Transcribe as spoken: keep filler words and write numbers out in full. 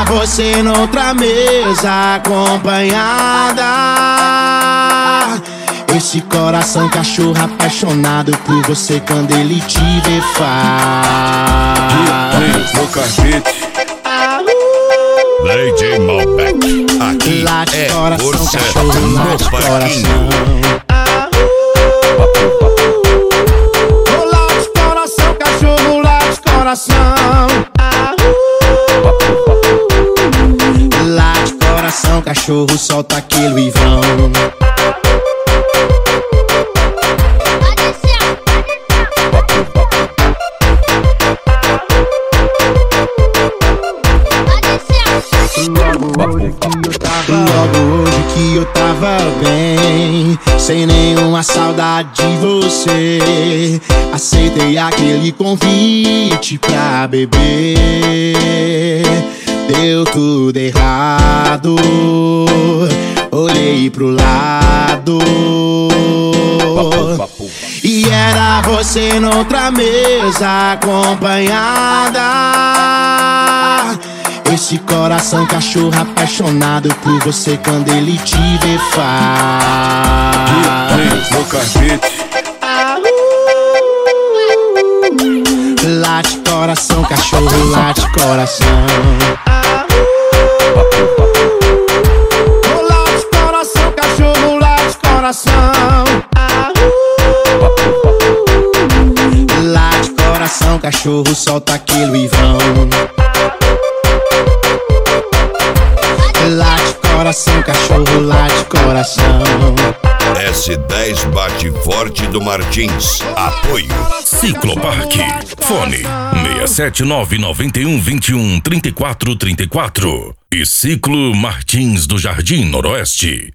você noutra mesa acompanhada. Esse coração cachorro apaixonado por você quando ele te vê faz. No carpete D J Malbec. Aqui late é coração, força cachorro, no late parquinho. Oh, late coração, cachorro, late coração. Late coração, cachorro, solta aquele Ivão. Logo hoje que eu tava bem, sem nenhuma saudade de você, aceitei aquele convite pra beber. Deu tudo errado, olhei pro lado e era você noutra mesa acompanhada. Esse coração cachorro apaixonado por você quando ele te vê faz. no carpete Late coração, cachorro, late coração. Oh, late coração, cachorro, late coração. Late coração, cachorro, solta aquele Ivão. Late coração, cachorro, late coração. S dez bate forte do Martins. Apoio Cicloparque. Fone seis sete nove nove um dois um três quatro três quatro e Ciclo Martins do Jardim Noroeste.